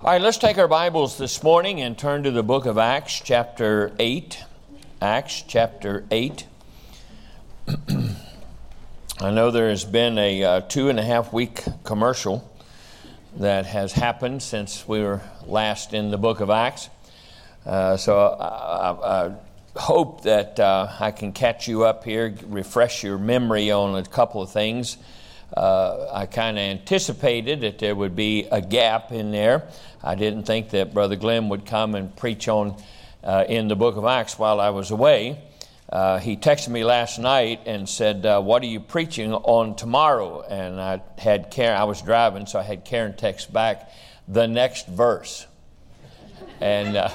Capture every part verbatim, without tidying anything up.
All right, let's take our Bibles this morning and turn to the book of Acts, chapter eight. Acts, chapter eight. I know there has been a uh, two and a half week commercial that has happened since we were last in the book of Acts. Uh, so I, I, I hope that uh, I can catch you up here, refresh your memory on a couple of things. Uh, I kind of anticipated that there would be a gap in there. I didn't think that Brother Glenn would come and preach on uh, in the book of Acts while I was away. Uh, he texted me last night and said, uh, what are you preaching on tomorrow? And I had Karen, I was driving, so I had Karen text back, the next verse. And uh,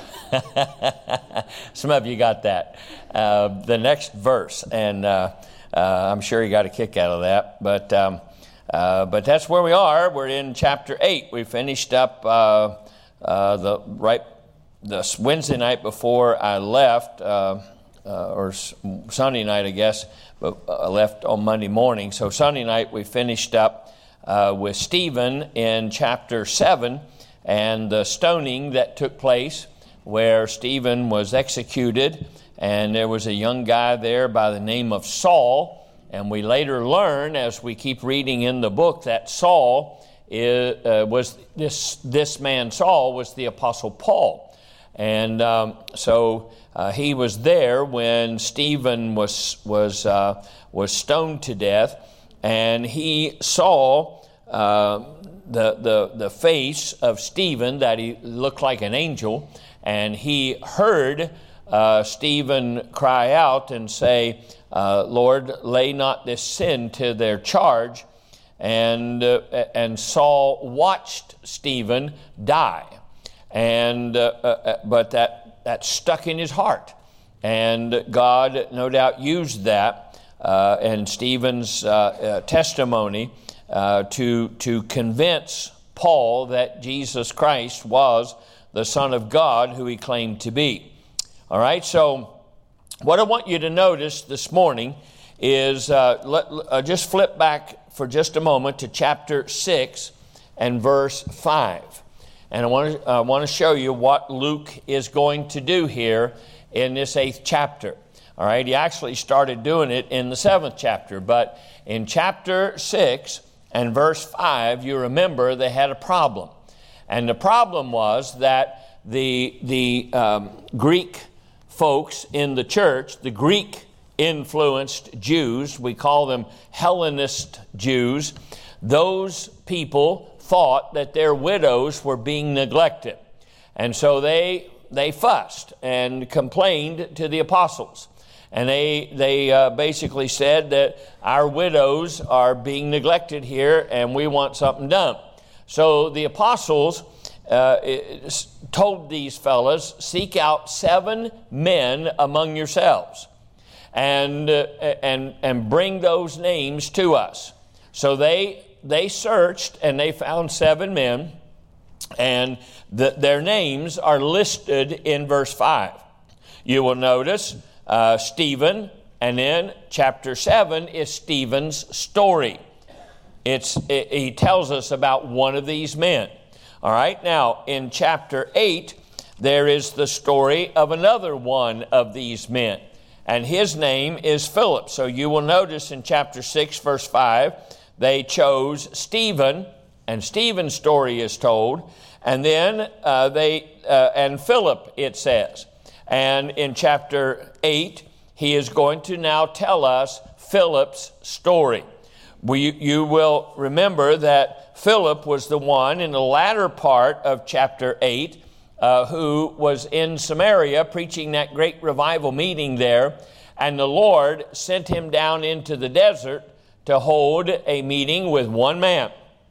some of you got that. Uh, the next verse. And uh, uh, I'm sure you got a kick out of that. But um, uh, but that's where we are. We're in chapter eight. We finished up uh, uh, the right the Wednesday night before I left, uh, uh, or Sunday night, I guess, but I left on Monday morning. So Sunday night we finished up uh, with Stephen in chapter seven. And the stoning that took place where Stephen was executed, and there was a young guy there by the name of Saul, and we later learn as we keep reading in the book that Saul is, uh, was this this man Saul was the Apostle Paul, and um, so uh, he was there when Stephen was was uh, was stoned to death, and he saw Uh, the, the, the face of Stephen, that he looked like an angel, and he heard uh, Stephen cry out and say, uh, Lord, lay not this sin to their charge. And, uh, and Saul watched Stephen die. And, uh, uh, but that, that stuck in his heart. And God no doubt used that uh, and Stephen's uh, uh, testimony Uh, to to convince Paul that Jesus Christ was the Son of God who he claimed to be. All right, so what I want you to notice this morning is, uh, let, uh, just flip back for just a moment to chapter six and verse five. And I want to I want to show you what Luke is going to do here in this eighth chapter. All right, he actually started doing it in the seventh chapter, but in chapter six and verse five, you remember they had a problem. And the problem was that the, the um, Greek folks in the church, the Greek-influenced Jews, we call them Hellenist Jews, those people thought that their widows were being neglected. And so they, they fussed and complained to the apostles. And they they uh, basically said that our widows are being neglected here and we want something done. So the apostles uh, told these fellas, seek out seven men among yourselves and uh, and and bring those names to us. So they they searched and they found seven men, and the, their names are listed in verse five. You will notice Uh, Stephen, and then chapter seven is Stephen's story. It's it, he tells us about one of these men. All right, now in chapter eight, there is the story of another one of these men, and his name is Philip. So you will notice in chapter six, verse five, they chose Stephen, and Stephen's story is told, and then uh, they uh, and Philip, it says. And in chapter eight, he is going to now tell us Philip's story. We, you will remember that Philip was the one in the latter part of chapter eight uh, who was in Samaria preaching that great revival meeting there. And the Lord sent him down into the desert to hold a meeting with one man.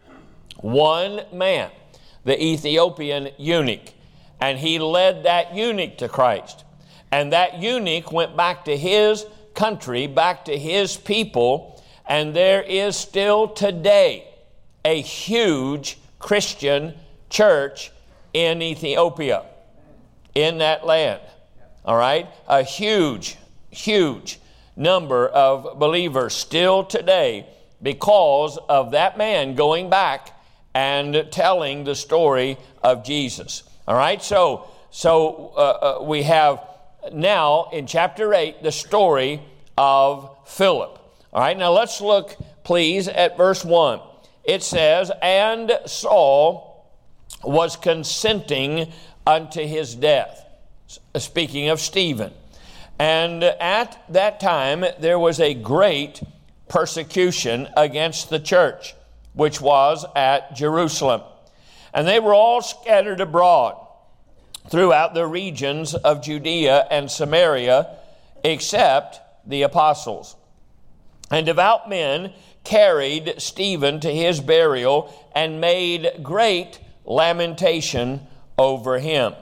One man, the Ethiopian eunuch. And he led that eunuch to Christ. And that eunuch went back to his country, back to his people. And there is still today a huge Christian church in Ethiopia, in that land. All right? A huge, huge number of believers still today because of that man going back and telling the story of Jesus. All right, so so uh, uh, we have now in chapter eight the story of Philip. All right, now let's look, please, at verse one. It says, "And Saul was consenting unto his death," speaking of Stephen. "And at that time there was a great persecution against the church, which was at Jerusalem. And they were all scattered abroad throughout the regions of Judea and Samaria, except the apostles. And devout men carried Stephen to his burial and made great lamentation over him.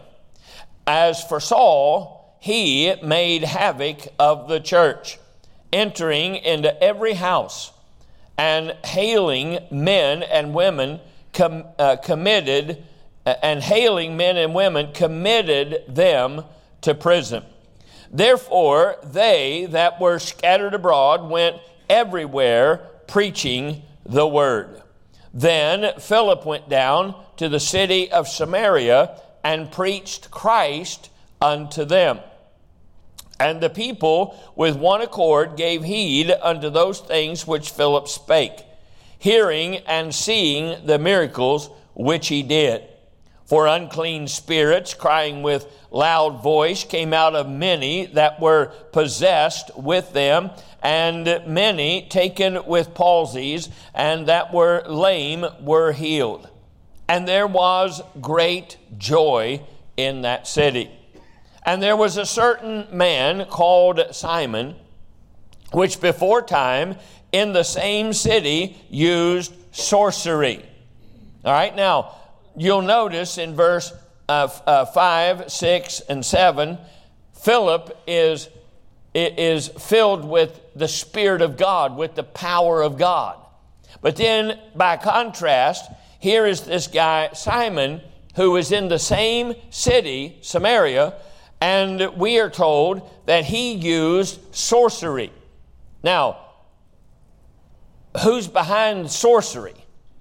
As for Saul, he made havoc of the church, entering into every house and hailing men and women com, uh, committed uh, and hailing men and women committed them to prison. Therefore they that were scattered abroad went everywhere preaching the word. Then Philip went down to the city of Samaria and preached Christ unto them. And the people with one accord gave heed unto those things which Philip spake, hearing and seeing the miracles which he did. For unclean spirits, crying with loud voice, came out of many that were possessed with them, and many taken with palsies, and that were lame were healed. And there was great joy in that city. And there was a certain man called Simon, which before time in the same city used sorcery. All right, now you'll notice in verse uh, uh, five, six, and seven, Philip is, is filled with the Spirit of God, with the power of God. But then by contrast, here is this guy, Simon, who is in the same city, Samaria, and we are told that he used sorcery. Now, who's behind sorcery?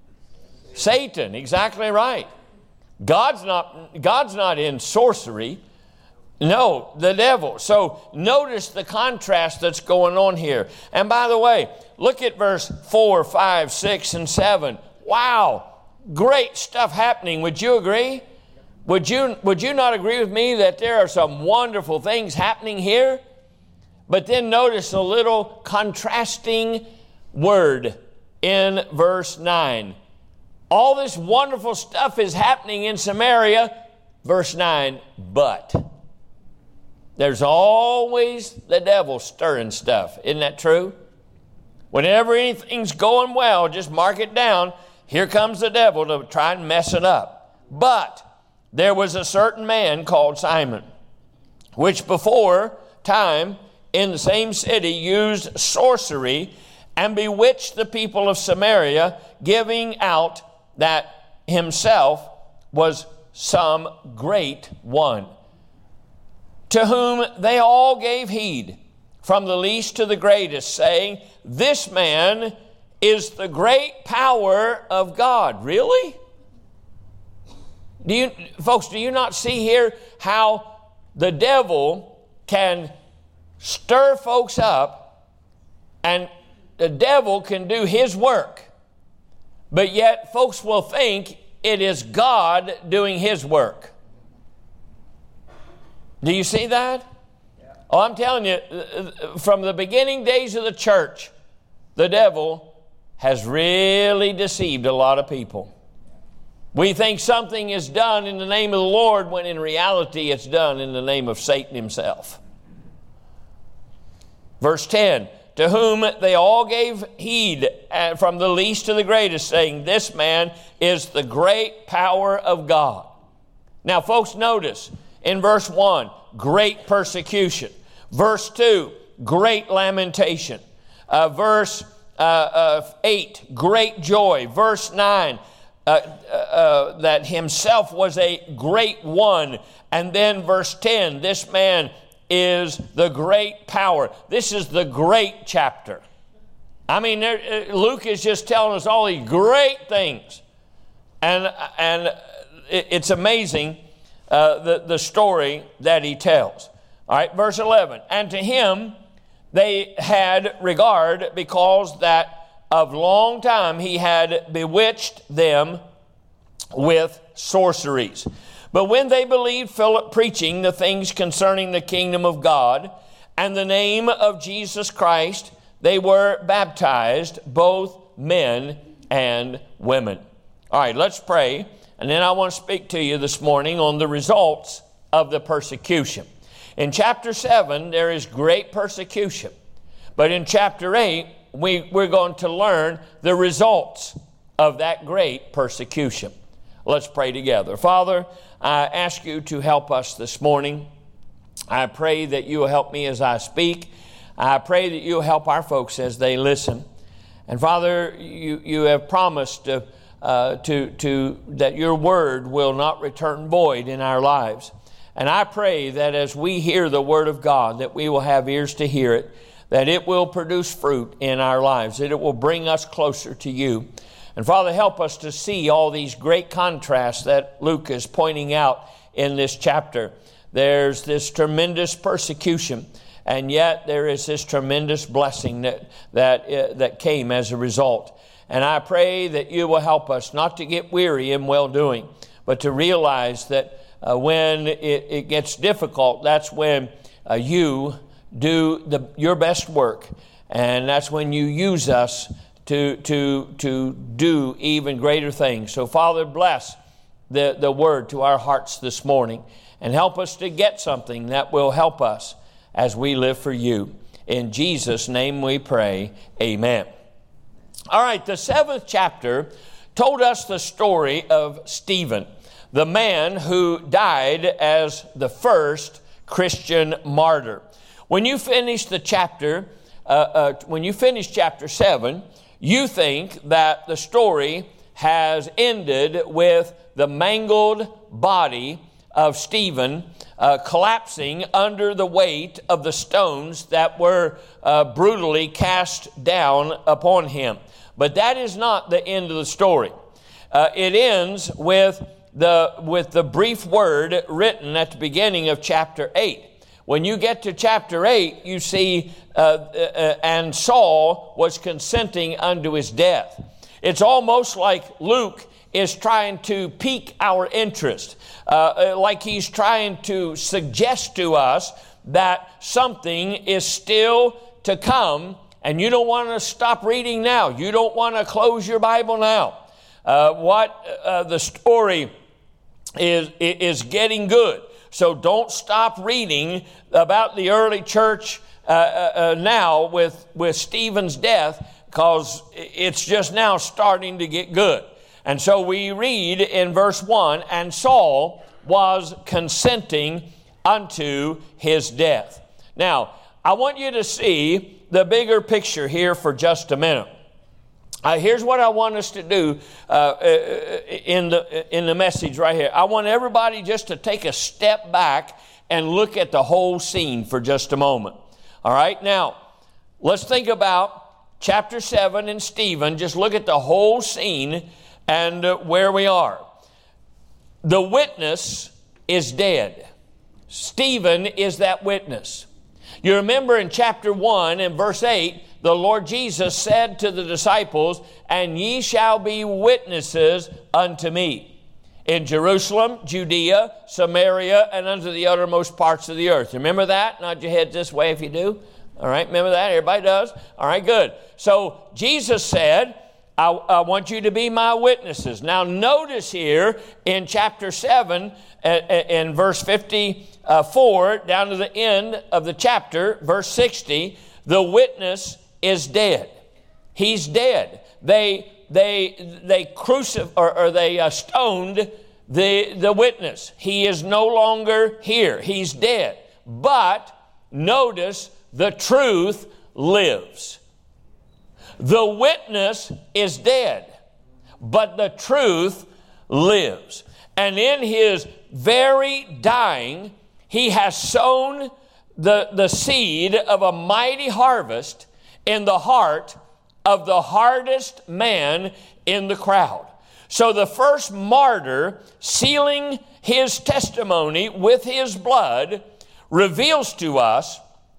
Satan, exactly right. God's not, God's not in sorcery. No, the devil. So notice the contrast that's going on here. And by the way, look at verse four, five, six, and seven. Wow, great stuff happening. Would you agree? Would you, would you not agree with me that there are some wonderful things happening here? But then notice a little contrasting word in verse nine. All this wonderful stuff is happening in Samaria. Verse nine, but. There's always the devil stirring stuff. Isn't that true? Whenever anything's going well, just mark it down. Here comes the devil to try and mess it up. But there was a certain man called Simon, which before time in the same city used sorcery and bewitched the people of Samaria, giving out that himself was some great one, to whom they all gave heed, from the least to the greatest, saying, "This man is the great power of God." Really? Do you, folks, do you not see here how the devil can stir folks up, and the devil can do his work, but yet folks will think it is God doing his work? Do you see that? Yeah. Oh, I'm telling you, from the beginning days of the church, the devil has really deceived a lot of people. We think something is done in the name of the Lord when in reality it's done in the name of Satan himself. Verse ten, to whom they all gave heed, from the least to the greatest, saying, "This man is the great power of God." Now, folks, notice in verse one, great persecution. Verse two, great lamentation. Uh, verse uh, uh, eight, great joy. Verse nine, uh, uh, uh, that himself was a great one. And then verse ten, this man is the great power. This is the great chapter. I mean, there, Luke is just telling us all these great things And, and it's amazing uh, the, the story that he tells. All right, verse eleven. And to him they had regard because that of long time he had bewitched them with sorceries. But when they believed Philip preaching the things concerning the kingdom of God and the name of Jesus Christ, they were baptized, both men and women. All right, let's pray. And then I want to speak to you this morning on the results of the persecution. In chapter seven, there is great persecution. But in chapter eight, we, we're going to learn the results of that great persecution. Let's pray together. Father, I ask you to help us this morning. I pray that you will help me as I speak. I pray that you'll help our folks as they listen. And Father, you, you have promised to, uh, to, to, that your word will not return void in our lives. And I pray that as we hear the word of God, that we will have ears to hear it, that it will produce fruit in our lives, that it will bring us closer to you. And Father, help us to see all these great contrasts that Luke is pointing out in this chapter. There's this tremendous persecution, and yet there is this tremendous blessing that that uh, that came as a result. And I pray that you will help us not to get weary in well-doing, but to realize that uh, when it, it gets difficult, that's when uh, you do the, your best work, and that's when you use us to to to do even greater things. So, Father, bless the, the word to our hearts this morning, and help us to get something that will help us as we live for you. In Jesus' name we pray, amen. All right, the seventh chapter told us the story of Stephen, the man who died as the first Christian martyr. When you finish the chapter, uh, uh, when you finish chapter seven, you think that the story has ended with the mangled body of Stephen uh, collapsing under the weight of the stones that were uh, brutally cast down upon him. But that is not the end of the story. Uh, it ends with the with the brief word written at the beginning of chapter eight. When you get to chapter eight, you see, uh, uh, and Saul was consenting unto his death. It's almost like Luke is trying to pique our interest, uh, like he's trying to suggest to us that something is still to come, and you don't want to stop reading now. You don't want to close your Bible now. Uh, what uh, the story is is getting good. So don't stop reading about the early church uh, uh, now with, with Stephen's death, because it's just now starting to get good. And so we read in verse one, and Saul was consenting unto his death. Now, I want you to see the bigger picture here for just a minute. Uh, here's what I want us to do uh, in the in the message right here. I want everybody just to take a step back and look at the whole scene for just a moment. All right? Now, let's think about chapter seven and Stephen. Just look at the whole scene and uh, where we are. The witness is dead. Stephen is that witness. You remember in chapter one and verse eight, the Lord Jesus said to the disciples, "And ye shall be witnesses unto me in Jerusalem, Judea, Samaria, and unto the uttermost parts of the earth." Remember that? Nod your head this way if you do. All right, remember that? Everybody does? All right, good. So Jesus said, I, I want you to be my witnesses. Now notice here in chapter seven, uh, in verse fifty-four, down to the end of the chapter, verse sixty, the witness is dead. He's dead. They they they crucif- or, or they uh, stoned the the witness. He is no longer here. He's dead. But notice the truth lives. The witness is dead, but the truth lives. And in his very dying, he has sown the, the seed of a mighty harvest in the heart of the hardest man in the crowd. So the first martyr, sealing his testimony with his blood, reveals to us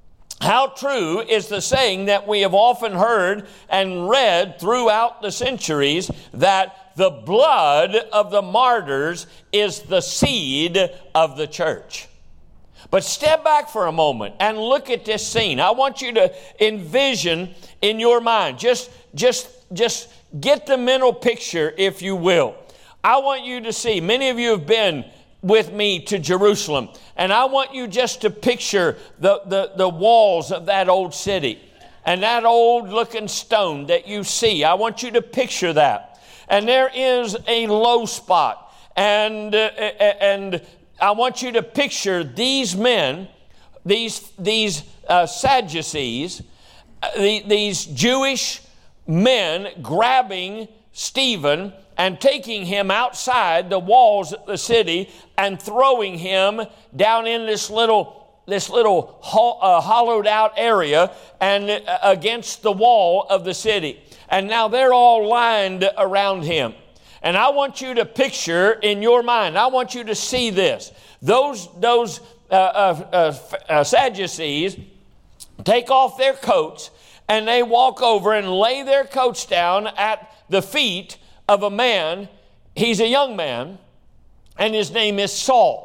how true is the saying that we have often heard and read throughout the centuries, that the blood of the martyrs is the seed of the church. But step back for a moment and look at this scene. I want you to envision in your mind, just, just, just get the mental picture, if you will. I want you to see, many of you have been with me to Jerusalem, and I want you just to picture the, the, the walls of that old city and that old looking stone that you see. I want you to picture that. And there is a low spot, and, uh, and I want you to picture these men, these, these uh, Sadducees, uh, the, these Jewish men grabbing Stephen and taking him outside the walls of the city and throwing him down in this little this little ho- uh, hollowed out area and uh, against the wall of the city. And now they're all lined around him. And I want you to picture in your mind, I want you to see this. Those, those uh, uh, uh, Sadducees take off their coats, and they walk over and lay their coats down at the feet of a man. He's a young man, and his name is Saul.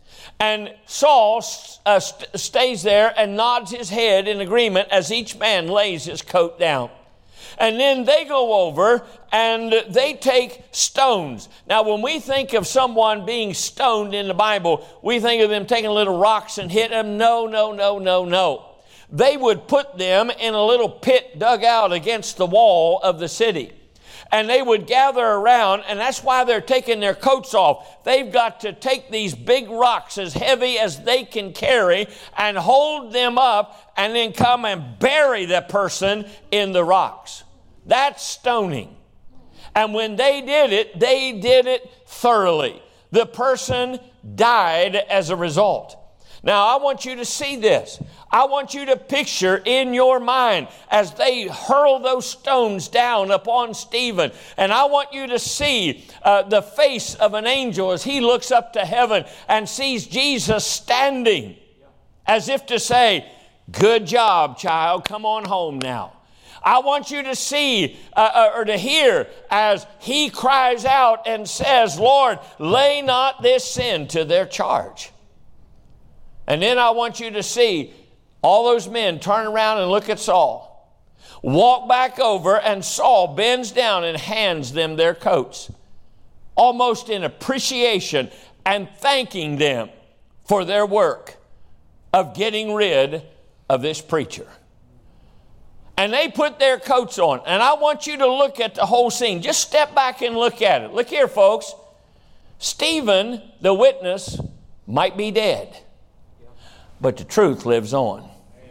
And Saul uh, st- stays there and nods his head in agreement as each man lays his coat down. And then they go over and they take stones. Now, when we think of someone being stoned in the Bible, we think of them taking little rocks and hit them. No, no, no, no, no. They would put them in a little pit dug out against the wall of the city. And they would gather around, and that's why they're taking their coats off. They've got to take these big rocks as heavy as they can carry and hold them up and then come and bury the person in the rocks. That's stoning. And when they did it, they did it thoroughly. The person died as a result. Now, I want you to see this. I want you to picture in your mind as they hurl those stones down upon Stephen. And I want you to see uh, the face of an angel as he looks up to heaven and sees Jesus standing as if to say, "Good job, child. Come on home now." I want you to see uh, or to hear as he cries out and says, "Lord, lay not this sin to their charge." And then I want you to see all those men turn around and look at Saul, walk back over, and Saul bends down and hands them their coats, almost in appreciation and thanking them for their work of getting rid of this preacher. And they put their coats on. And I want you to look at the whole scene. Just step back and look at it. Look here, folks. Stephen, the witness, might be dead, but the truth lives on.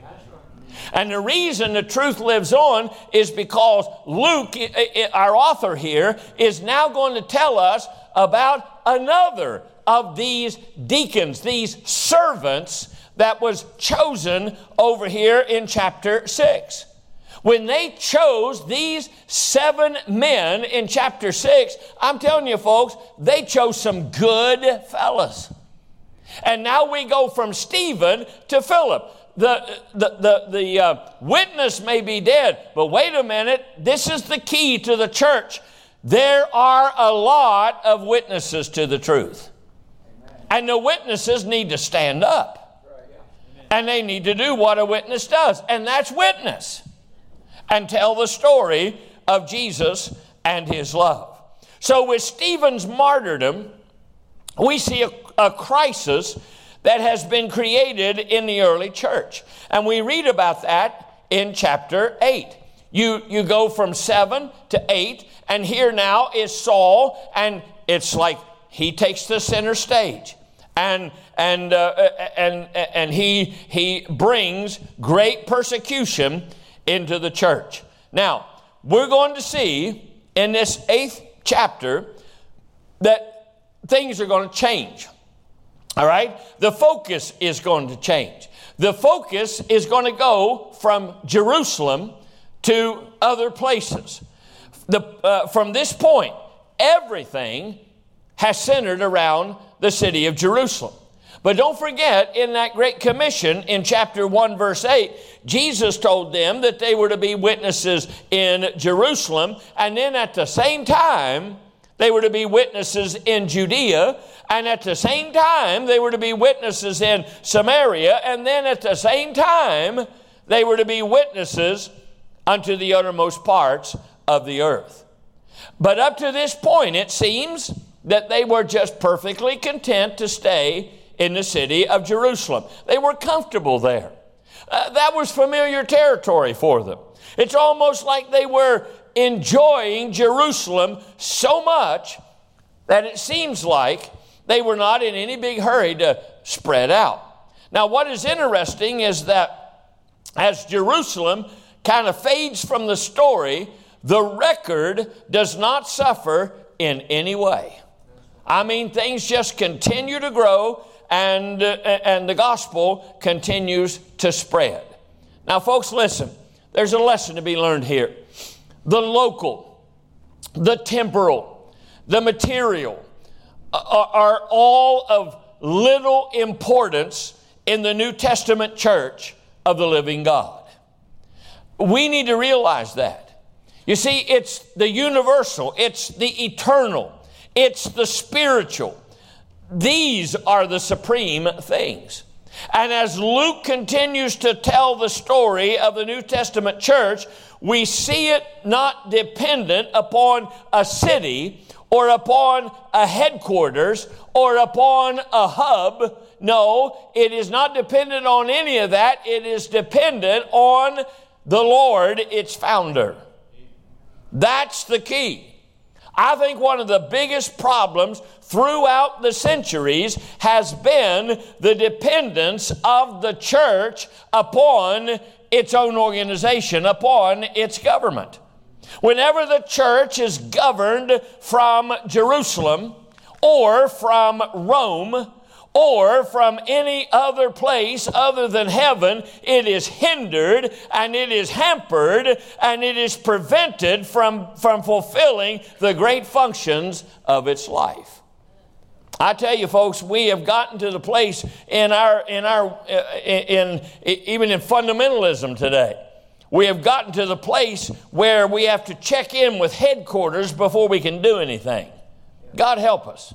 And the reason the truth lives on is because Luke, our author here, is now going to tell us about another of these deacons, these servants that was chosen over here in chapter six. When they chose these seven men in chapter six, I'm telling you folks, they chose some good fellas. And now we go from Stephen to Philip. The, the, the, the uh, witness may be dead, but wait a minute, this is the key to the church. There are a lot of witnesses to the truth. Amen. And the witnesses need to stand up. Right, yeah. And they need to do what a witness does, and that's witness. And tell the story of Jesus and his love. So with Stephen's martyrdom, we see a, a crisis that has been created in the early church. And we read about that in chapter eight. You, you go from seven to eight, and here now is Saul, and it's like he takes the center stage. And and uh, and and he he brings great persecution into the church. Now, we're going to see in this eighth chapter that things are going to change. All right? The focus is going to change. The focus is going to go from Jerusalem to other places. The, uh, from this point, everything has centered around the city of Jerusalem. But don't forget, in that Great Commission in chapter one, verse eight, Jesus told them that they were to be witnesses in Jerusalem, and then at the same time, they were to be witnesses in Judea, and at the same time, they were to be witnesses in Samaria, and then at the same time, they were to be witnesses unto the uttermost parts of the earth. But up to this point, it seems that they were just perfectly content to stay in the city of Jerusalem. They were comfortable there. Uh, that was familiar territory for them. It's almost like they were enjoying Jerusalem so much that it seems like they were not in any big hurry to spread out. Now, what is interesting is that as Jerusalem kind of fades from the story, the record does not suffer in any way. I mean, things just continue to grow, and, uh, and the gospel continues to spread. Now, folks, listen. There's a lesson to be learned here. The local, the temporal, the material are, are all of little importance in the New Testament church of the living God. We need to realize that. You see, it's the universal, it's the eternal, it's the spiritual. These are the supreme things. And as Luke continues to tell the story of the New Testament church, we see it not dependent upon a city or upon a headquarters or upon a hub. No, it is not dependent on any of that. It is dependent on the Lord, its founder. That's the key. I think one of the biggest problems throughout the centuries has been the dependence of the church upon its own organization, upon its government. Whenever the church is governed from Jerusalem or from Rome or from any other place other than heaven, it is hindered and it is hampered and it is prevented from, from fulfilling the great functions of its life. I tell you, folks, we have gotten to the place in our, in our, uh, in, in even in fundamentalism today. We have gotten to the place where we have to check in with headquarters before we can do anything. God help us.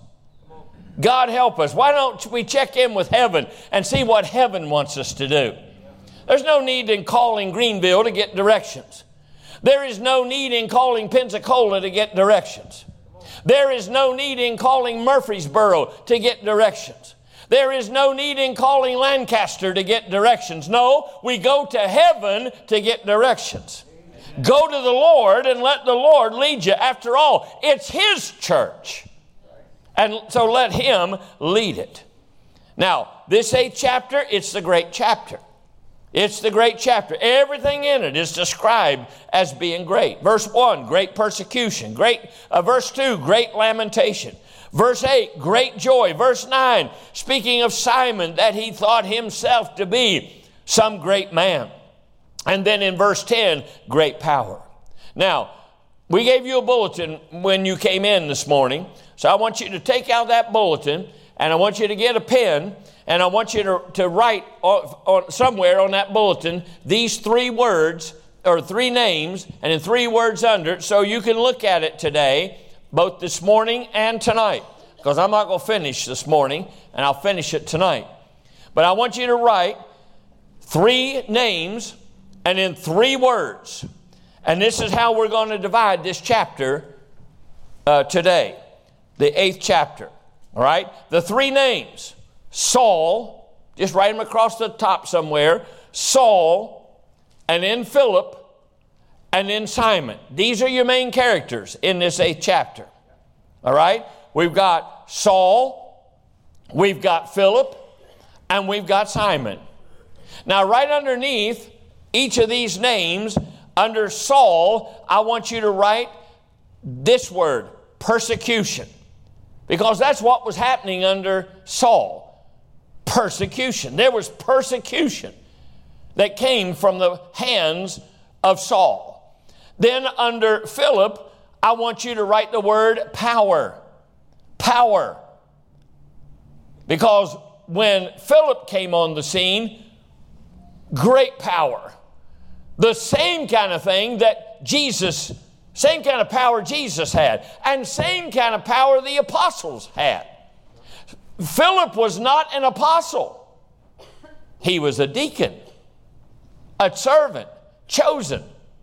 God help us. Why don't we check in with heaven and see what heaven wants us to do? There's no need in calling Greenville to get directions. There is no need in calling Pensacola to get directions. There is no need in calling Murfreesboro to get directions. There is no need in calling Lancaster to get directions. No, we go to heaven to get directions. Go to the Lord and let the Lord lead you. After all, it's His church. And so let Him lead it. Now, this eighth chapter, it's the great chapter. It's the great chapter. Everything in it is described as being great. Verse one, great persecution. Great. Uh, verse two, great lamentation. Verse eight, great joy. Verse nine, speaking of Simon, that he thought himself to be some great man. And then in verse ten, great power. Now, we gave you a bulletin when you came in this morning. So I want you to take out that bulletin, and I want you to get a pen, and I want you to, to write on, on, somewhere on that bulletin these three words, or three names, and in three words under it, so you can look at it today, both this morning and tonight, because I'm not going to finish this morning, and I'll finish it tonight. But I want you to write three names and in three words. And this is how we're going to divide this chapter uh, today. The eighth chapter, all right? The three names, Saul, just write them across the top somewhere, Saul, and then Philip, and then Simon. These are your main characters in this eighth chapter, all right? We've got Saul, we've got Philip, and we've got Simon. Now, right underneath each of these names, under Saul, I want you to write this word, persecution. Because that's what was happening under Saul. Persecution. There was persecution that came from the hands of Saul. Then under Philip, I want you to write the word power. Power. Because when Philip came on the scene, great power. The same kind of thing that Jesus, same kind of power Jesus had, and same kind of power the apostles had. Philip was not an apostle. He was a deacon, a servant, chosen.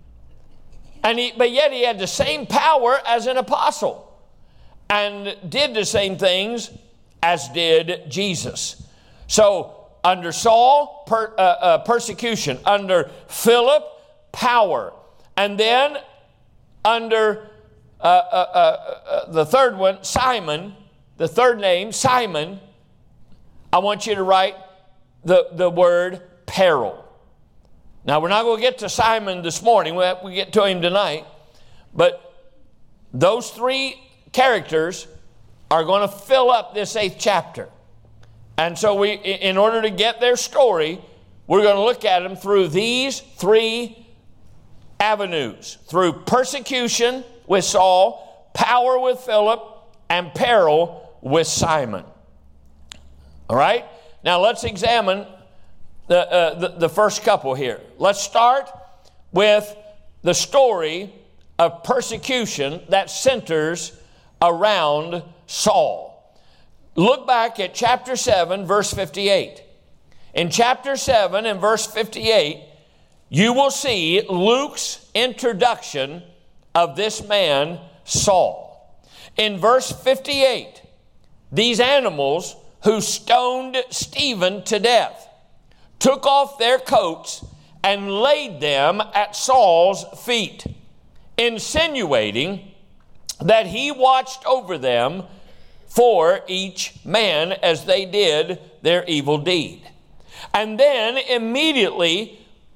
And he, but yet he had the same power as an apostle and did the same things as did Jesus. So under Saul, per, uh, uh, persecution. Under Philip, power. And then under uh, uh, uh, uh, the third one, Simon, the third name, Simon, I want you to write the, the word peril. Now, we're not going to get to Simon this morning. We'll, we'll get to him tonight. But those three characters are going to fill up this eighth chapter. And so we, in order to get their story, we're going to look at them through these three avenues. Through persecution with Saul, power with Philip, and peril with Simon. All right? Now let's examine the, uh, the, the first couple here. Let's start with the story of persecution that centers around Saul. Look back at chapter seven, verse fifty-eight. In chapter seven and verse fifty-eight, you will see Luke's introduction of this man, Saul. In verse fifty-eight, these animals who stoned Stephen to death took off their coats and laid them at Saul's feet, insinuating that he watched over them for each man as they did their evil deed. And then immediately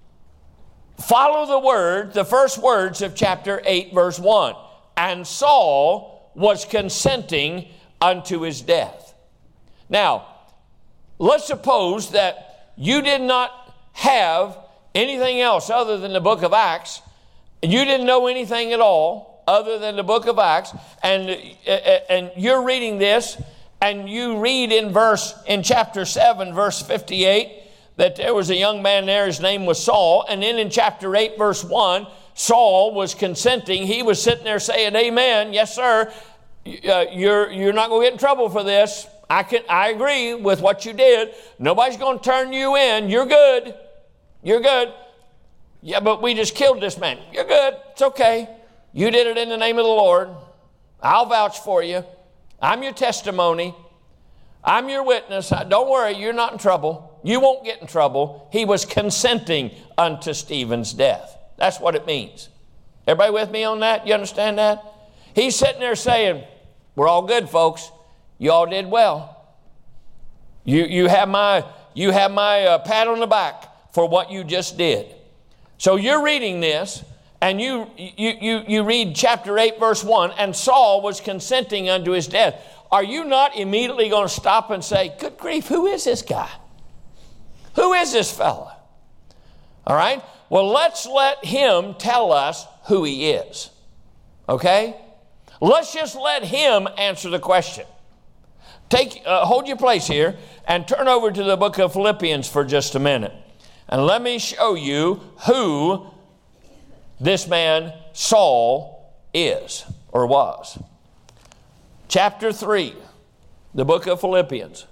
follow the word, the first words of chapter eight, verse one. And Saul was consenting unto his death. Now, let's suppose that you did not have anything else other than the book of Acts. You didn't know anything at all other than the book of Acts, and and you're reading this, and you read in verse in chapter seven, verse fifty-eight, that there was a young man there, his name was Saul, and then in chapter eight, verse one, Saul was consenting. He was sitting there saying, "Amen, yes, sir. Uh, you're you're not going to get in trouble for this. I can I agree with what you did. Nobody's going to turn you in. You're good. You're good. Yeah, but we just killed this man. You're good. It's okay. You did it in the name of the Lord. I'll vouch for you. I'm your testimony. I'm your witness. Don't worry, you're not in trouble. You won't get in trouble." He was consenting unto Stephen's death. That's what it means. Everybody with me on that? You understand that? He's sitting there saying, "We're all good, folks. You all did well. You, you have my, you have my uh, pat on the back for what you just did." So you're reading this, and you, you, you, you read chapter eight, verse one, and Saul was consenting unto his death. Are you not immediately going to stop and say, "Good grief, who is this guy? Who is this fella?" All right? Well, let's let him tell us who he is. Okay? Let's just let him answer the question. Take, uh, hold your place here and turn over to the book of Philippians for just a minute. And let me show you who this man Saul is or was. Chapter three, the book of Philippians.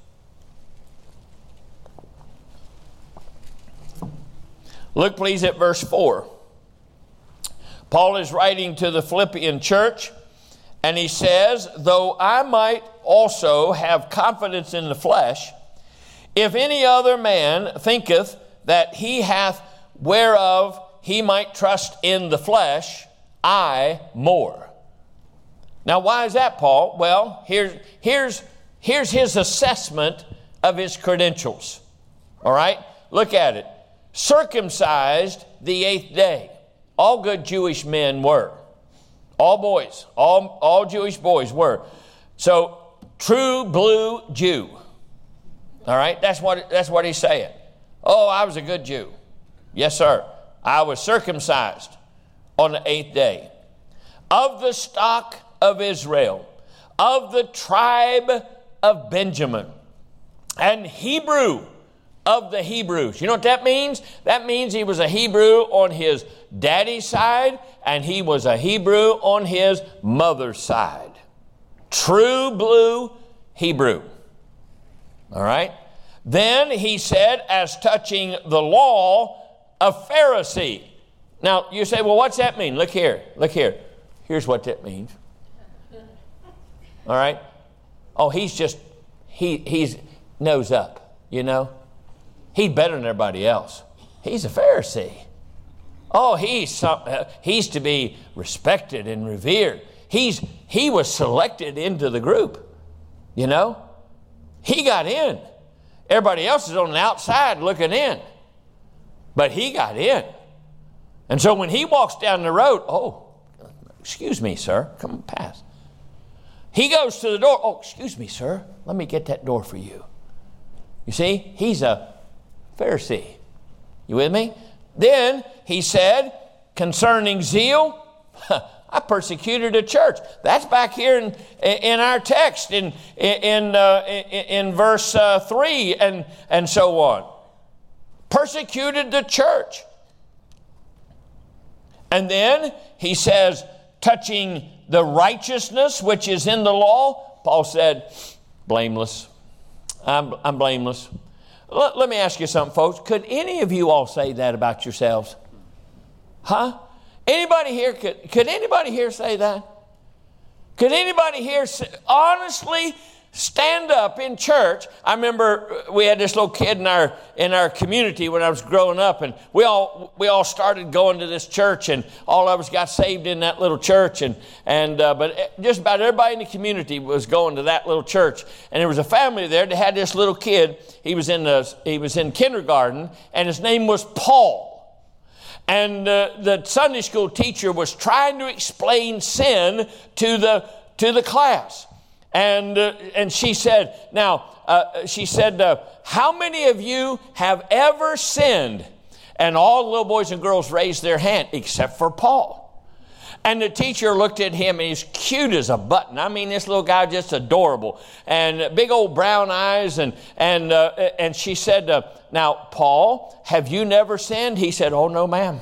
Look please at verse four. Paul is writing to the Philippian church, and he says, "Though I might also have confidence in the flesh, if any other man thinketh that he hath whereof he might trust in the flesh, I more." Now, why is that, Paul? Well, here's, here's, here's his assessment of his credentials. All right? Look at it. Circumcised the eighth day. All good Jewish men were. All boys, all, all Jewish boys were. So, true blue Jew. All right? That's what, that's what he's saying. Oh, I was a good Jew. Yes, sir. I was circumcised on the eighth day. of the stock of Israel, of the tribe of Benjamin, and Hebrew of the Hebrews. You know what that means? That means he was a Hebrew on his daddy's side, and he was a Hebrew on his mother's side. True blue Hebrew. All right? Then he said, as touching the law, a Pharisee. Now, you say, well, what's that mean? Look here. Look here. Here's what that means. All right? Oh, he's just, he he's nose up, you know? He's better than everybody else. He's a Pharisee. Oh, he's some, uh, he's to be respected and revered. He's he was selected into the group, you know? He got in. Everybody else is on the outside looking in. But he got in. And so when he walks down the road, oh, excuse me, sir, come past. He goes to the door. Oh, excuse me, sir, let me get that door for you. You see, he's a Pharisee. You with me? Then he said, concerning zeal, I persecuted a church. That's back here in, in our text in, in, uh, in, in verse uh, three and, and so on. Persecuted the church. And then he says, touching the righteousness which is in the law, Paul said, blameless. I'm, I'm blameless. Let, let me ask you something, folks. Could any of you all say that about yourselves? Huh? Anybody here, could, could anybody here say that? Could anybody here say, honestly stand up in church? I remember we had this little kid in our in our community when I was growing up, and we all we all started going to this church, and all of us got saved in that little church, and and uh, but just about everybody in the community was going to that little church, and there was a family there that had this little kid. He was in the he was in kindergarten, and his name was Paul. And uh, the Sunday school teacher was trying to explain sin to the to the class. And uh, and she said, now, uh, she said, uh, how many of you have ever sinned? And all the little boys and girls raised their hand, except for Paul. And the teacher looked at him, and he's cute as a button. I mean, this little guy just adorable. And big old brown eyes. And and uh, and she said, uh, now, Paul, have you never sinned? He said, oh, no, ma'am.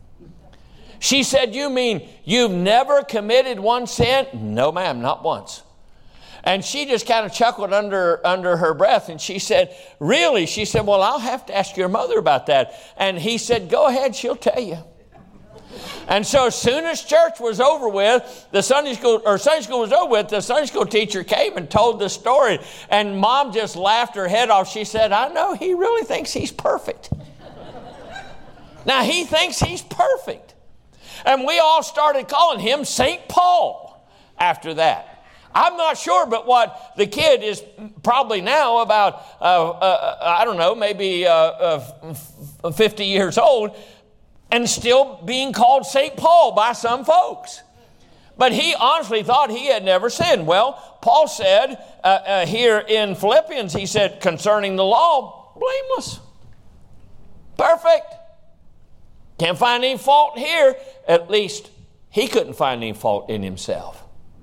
She said, you mean you've never committed one sin? No, ma'am, not once. And she just kind of chuckled under, under her breath. And she said, really? She said, well, I'll have to ask your mother about that. And he said, go ahead, she'll tell you. And so as soon as church was over with, the Sunday school, or Sunday school was over with, the Sunday school teacher came and told the story. And Mom just laughed her head off. She said, I know, he really thinks he's perfect. Now, he thinks he's perfect. And we all started calling him Saint Paul after that. I'm not sure, but what the kid is probably now about, uh, uh, I don't know, maybe uh, uh, fifty years old, and still being called Saint Paul by some folks. But he honestly thought he had never sinned. Well, Paul said uh, uh, here in Philippians, he said, concerning the law, blameless. Perfect. Can't find any fault here. At least he couldn't find any fault in himself.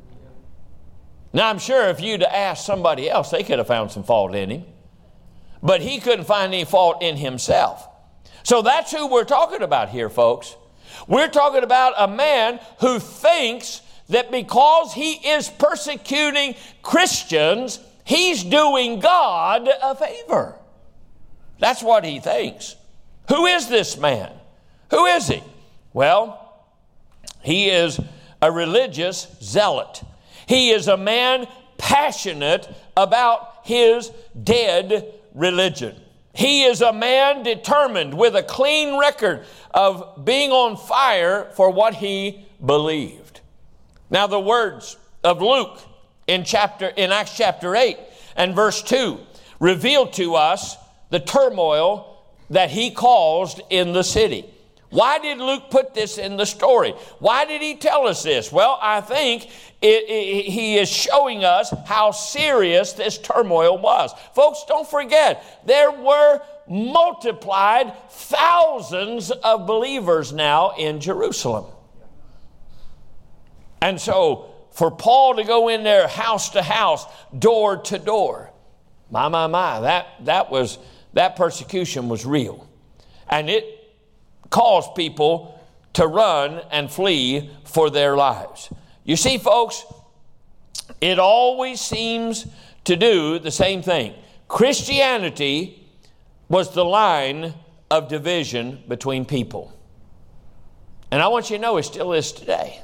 Now, I'm sure if you'd asked somebody else, they could have found some fault in him. But he couldn't find any fault in himself. So that's who we're talking about here, folks. We're talking about a man who thinks that because he is persecuting Christians, he's doing God a favor. That's what he thinks. Who is this man? Who is he? Well, he is a religious zealot. He is a man passionate about his dead religion. He is a man determined with a clean record of being on fire for what he believed. Now, the words of Luke in chapter in Acts chapter eight and verse two reveal to us the turmoil that he caused in the city. Why did Luke put this in the story? Why did he tell us this? Well, I think it, it, he is showing us how serious this turmoil was. Folks, don't forget, there were multiplied thousands of believers now in Jerusalem. And so for Paul to go in there house to house, door to door, my, my, my, that, that was, that persecution was real. And it caused people to run and flee for their lives. You see, folks, it always seems to do the same thing. Christianity was the line of division between people. And I want you to know it still is today.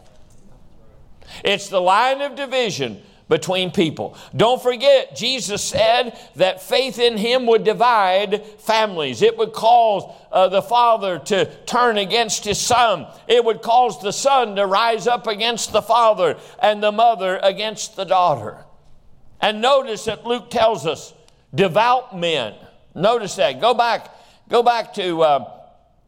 It's the line of division between people. Don't forget, Jesus said that faith in him would divide families. It would cause uh, the father to turn against his son. It would cause the son to rise up against the father and the mother against the daughter. And notice that Luke tells us, devout men. Notice that. Go back, go back to, uh,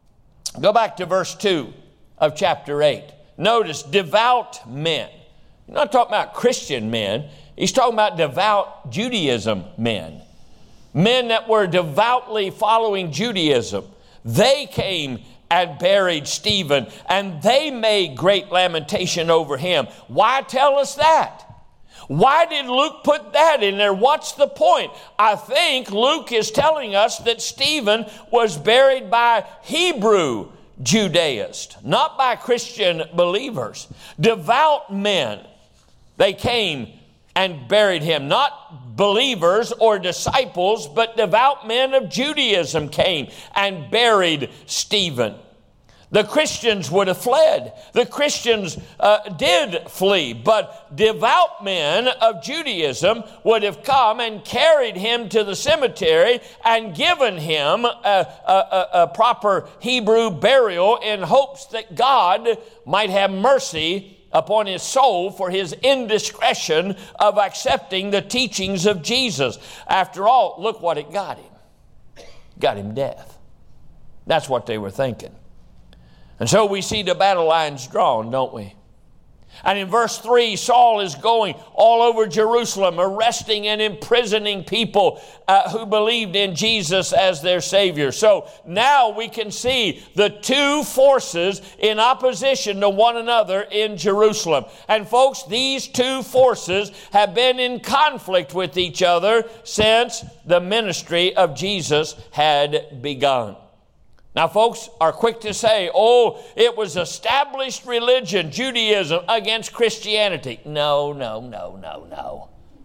go back to verse two of chapter eight. Notice, devout men. He's not talking about Christian men. He's talking about devout Judaism men. Men that were devoutly following Judaism. They came and buried Stephen, and they made great lamentation over him. Why tell us that? Why did Luke put that in there? What's the point? I think Luke is telling us that Stephen was buried by Hebrew Judaists, not by Christian believers. Devout men. They came and buried him. Not believers or disciples, but devout men of Judaism came and buried Stephen. The Christians would have fled. The Christians uh, did flee, but devout men of Judaism would have come and carried him to the cemetery and given him a, a, a, a proper Hebrew burial in hopes that God might have mercy upon his soul for his indiscretion of accepting the teachings of Jesus. After all, look what it got him. It got him death. That's what they were thinking. And so we see the battle lines drawn, don't we? And in verse three, Saul is going all over Jerusalem, arresting and imprisoning people uh, who believed in Jesus as their Savior. So now we can see the two forces in opposition to one another in Jerusalem. And folks, these two forces have been in conflict with each other since the ministry of Jesus had begun. Now, folks are quick to say, oh, it was established religion, Judaism, against Christianity. No, no, no, no, no.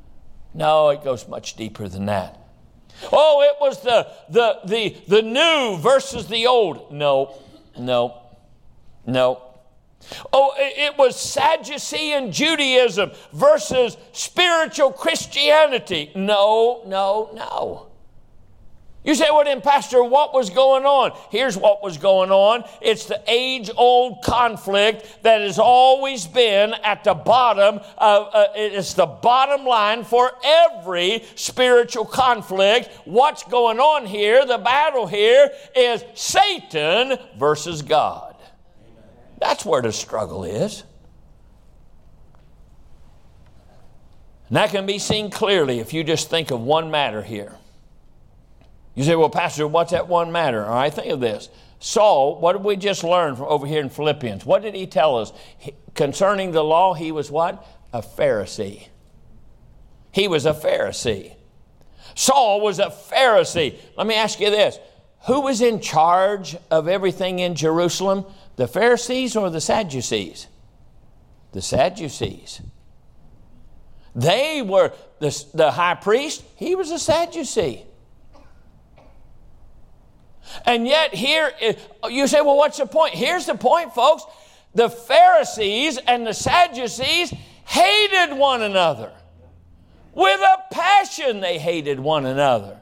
No, it goes much deeper than that. Oh, it was the, the, the, the new versus the old. No, no, no. Oh, it was Sadducean Judaism versus spiritual Christianity. No, no, no. You say, well then, Pastor, what was going on? Here's what was going on. It's the age-old conflict that has always been at the bottom of, uh, it's the bottom line for every spiritual conflict. What's going on here? The battle here is Satan versus God. That's where the struggle is. And that can be seen clearly if you just think of one matter here. You say, well, Pastor, what's that one matter? All right, think of this. Saul, what did we just learn from over here in Philippians? What did he tell us? He, concerning the law, he was what? A Pharisee. He was a Pharisee. Saul was a Pharisee. Let me ask you this. Who was in charge of everything in Jerusalem? The Pharisees or the Sadducees? The Sadducees. They were, the, the high priest, he was a Sadducee. And yet here, you say, well, what's the point? Here's the point, folks. The Pharisees and the Sadducees hated one another. With a passion, they hated one another.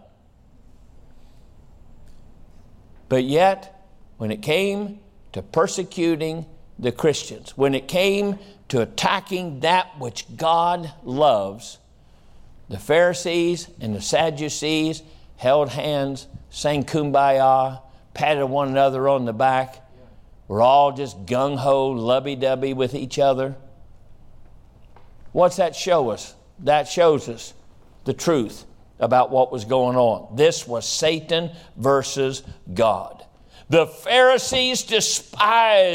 But yet, when it came to persecuting the Christians, when it came to attacking that which God loves, the Pharisees and the Sadducees held hands, sang kumbaya, patted one another on the back. We're all just gung-ho, lovey-dovey with each other. What's that show us? That shows us the truth about what was going on. This was Satan versus God. The Pharisees despised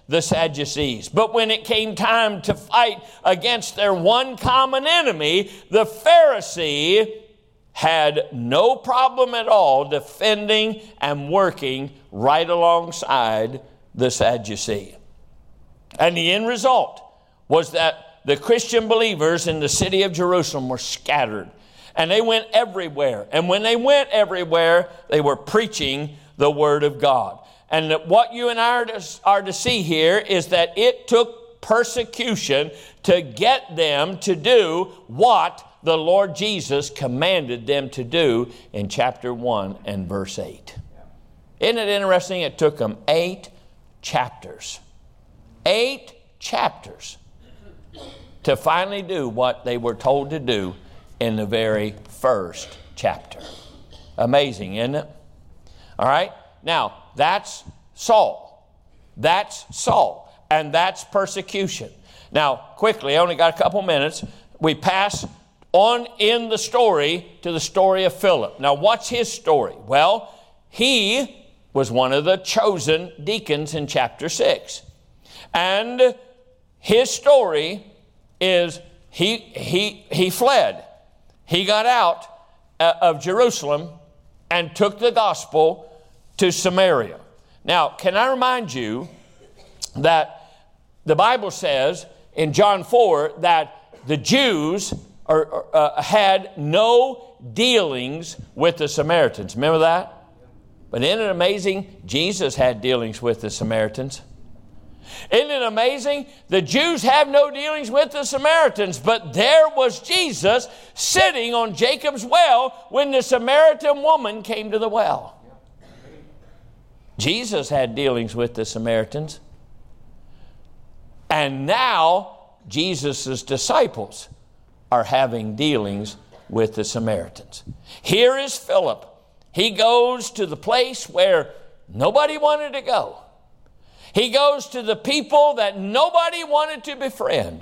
the Sadducees. But when it came time to fight against their one common enemy, the Pharisee had no problem at all defending and working right alongside the Sadducee. And the end result was that the Christian believers in the city of Jerusalem were scattered. And they went everywhere. And when they went everywhere, they were preaching the Word of God. And what you and I are to, are to see here is that it took persecution to get them to do what the Lord Jesus commanded them to do in chapter one and verse eight. Isn't it interesting? It took them eight chapters. Eight chapters to finally do what they were told to do in the very first chapter. Amazing, isn't it? All right? Now, that's Saul. That's Saul. And that's persecution. Now, quickly, I only got a couple minutes. We pass on in the story to the story of Philip. Now, what's his story? Well, he was one of the chosen deacons in chapter six. And his story is he, he, he fled. He got out of Jerusalem and took the gospel to Samaria. Now, can I remind you that the Bible says in John four that the Jews are, uh, had no dealings with the Samaritans. Remember that? But isn't it amazing? Jesus had dealings with the Samaritans. Isn't it amazing? The Jews have no dealings with the Samaritans, but there was Jesus sitting on Jacob's well when the Samaritan woman came to the well. Jesus had dealings with the Samaritans. And now Jesus' disciples are having dealings with the Samaritans. Here is Philip. He goes to the place where nobody wanted to go. He goes to the people that nobody wanted to befriend.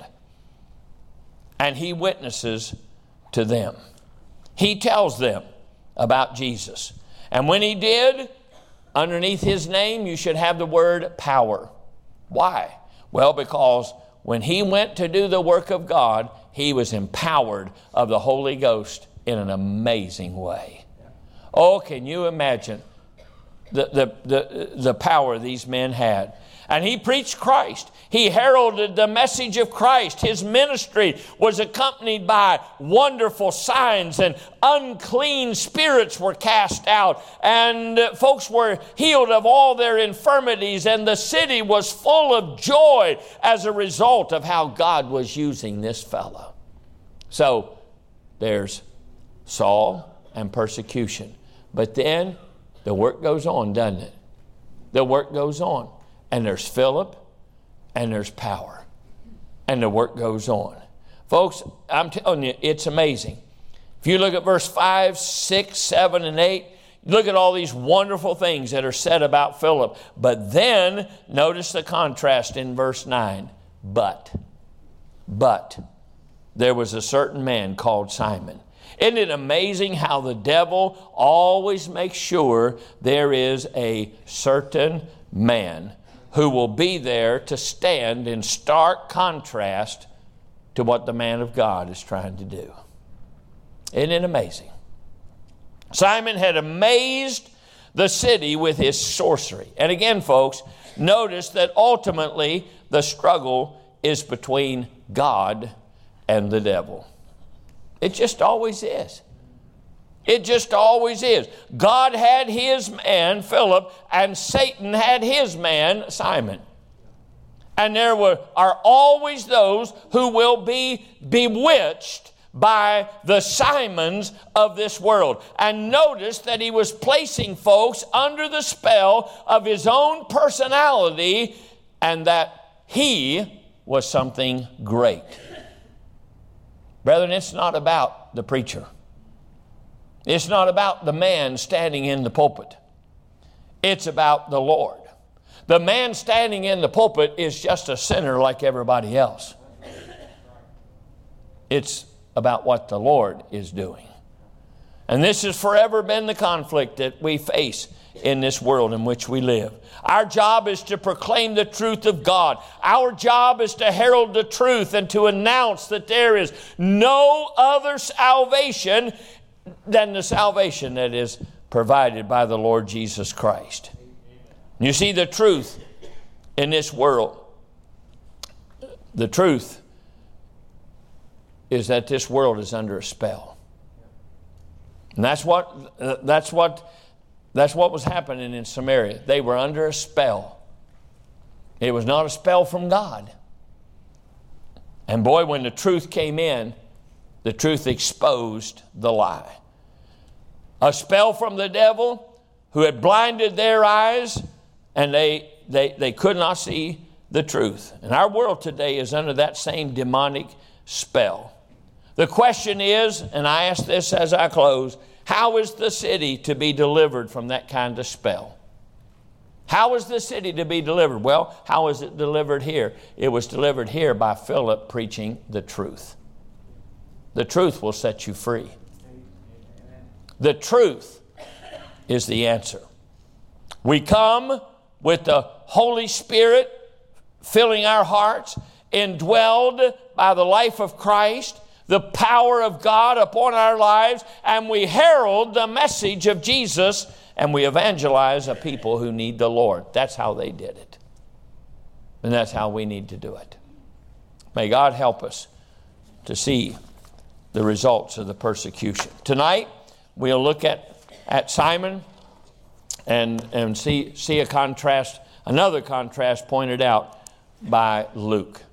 And he witnesses to them. He tells them about Jesus. And when he did, underneath his name, you should have the word power. Why? Well, because when he went to do the work of God, he was empowered of the Holy Ghost in an amazing way. Oh, can you imagine the, the, the, the power these men had? And he preached Christ. He heralded the message of Christ. His ministry was accompanied by wonderful signs, and unclean spirits were cast out, and folks were healed of all their infirmities, and the city was full of joy as a result of how God was using this fellow. So there's Saul and persecution. But then the work goes on, doesn't it? The work goes on. And there's Philip, and there's power. And the work goes on. Folks, I'm telling you, it's amazing. If you look at verse five, six, seven, and eight, look at all these wonderful things that are said about Philip. But then, notice the contrast in verse nine. But, but, there was a certain man called Simon. Isn't it amazing how the devil always makes sure there is a certain man who will be there to stand in stark contrast to what the man of God is trying to do? Isn't it amazing? Simon had amazed the city with his sorcery. And again, folks, notice that ultimately the struggle is between God and the devil. It just always is. It just always is. God had his man, Philip, and Satan had his man, Simon. And there were, are always those who will be bewitched by the Simons of this world. And notice that he was placing folks under the spell of his own personality, and that he was something great. Brethren, it's not about the preacher. It's not about the man standing in the pulpit. It's about the Lord. The man standing in the pulpit is just a sinner like everybody else. It's about what the Lord is doing. And this has forever been the conflict that we face in this world in which we live. Our job is to proclaim the truth of God. Our job is to herald the truth and to announce that there is no other salvation than the salvation that is provided by the Lord Jesus Christ. You see, the truth in this world, the truth is that this world is under a spell. And that's what uh, that's what that's what was happening in Samaria. They were under a spell. It was not a spell from God. And boy, when the truth came in, the truth exposed the lie. A spell from the devil who had blinded their eyes, and they they they could not see the truth. And our world today is under that same demonic spell. The question is, and I ask this as I close, how is the city to be delivered from that kind of spell? How is the city to be delivered? Well, how is it delivered here? It was delivered here by Philip preaching the truth. The truth will set you free. The truth is the answer. We come with the Holy Spirit filling our hearts, indwelled by the life of Christ, the power of God upon our lives, and we herald the message of Jesus, and we evangelize a people who need the Lord. That's how they did it. And that's how we need to do it. May God help us to see the results of the persecution. Tonight, we'll look at, at Simon and, and see, see a contrast, another contrast pointed out by Luke.